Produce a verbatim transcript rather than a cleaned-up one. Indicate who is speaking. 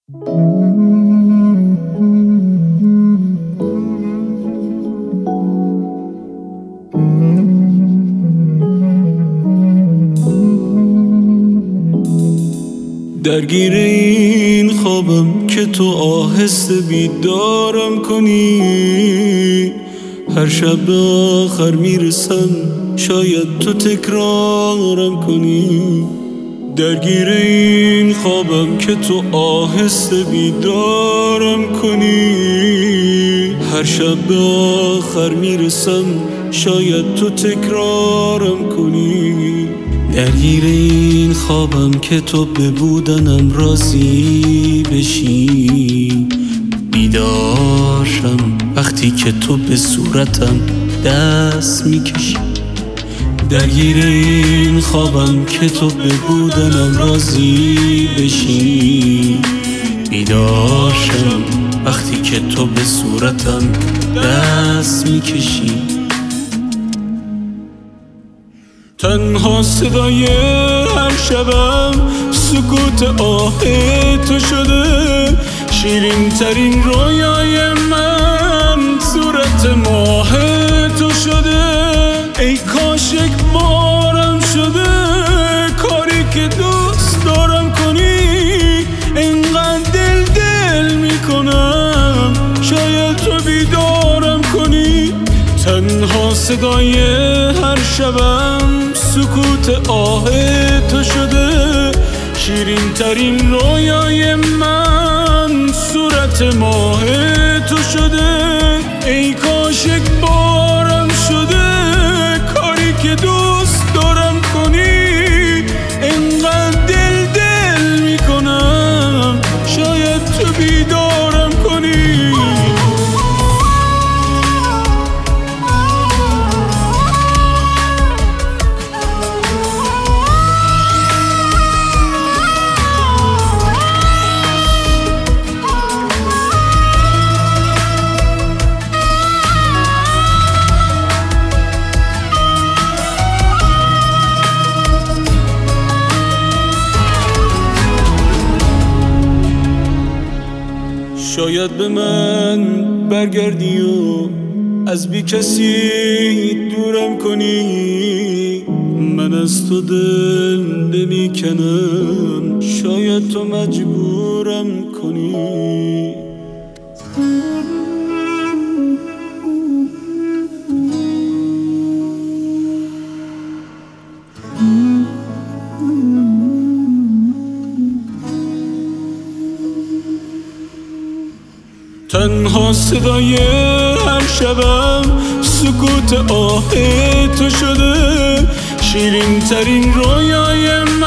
Speaker 1: درگیر این خوابم که تو آهسته بیدارم کنی، هر شب به آخر میرسم شاید تو تکرارم کنی. درگیر این خوابم که تو آهسته بیدارم کنی، هر شب به آخر میرسم شاید تو تکرارم کنی. درگیر این خوابم که تو به بودنم راضی بشی، بیدارشم وقتی که تو به صورتم دست میکشی. درگیر این خوابم که تو به بودنم راضی بشی، بیدارشم وقتی که تو به صورتم دست میکشی. تنها صدای هر شبم سکوت آه تو شده، شیرین ترین رویای من صورت ماه تو شده. ای کاش یک بارم شده کاری که دوست دارم کنی، اینقدر دل دل میکنم شاید تو بیدارم کنی. تنها صدای هر شبم سکوت آه تو شده، شیرین ترین رویای من صورت ماه تو شده. ای کاش یک بارم شده کاری که دوست دارم کنی، اینقدر دل دل میکنم شاید تو بیدارم کنی. شاید به من برگردی و از بی کسی دورم کنی، من از تو دل نمی کنم شاید تو مجبورم کنی. تنها صدای هر شبم سکوت آه تو شده، شیرین ترین رویای من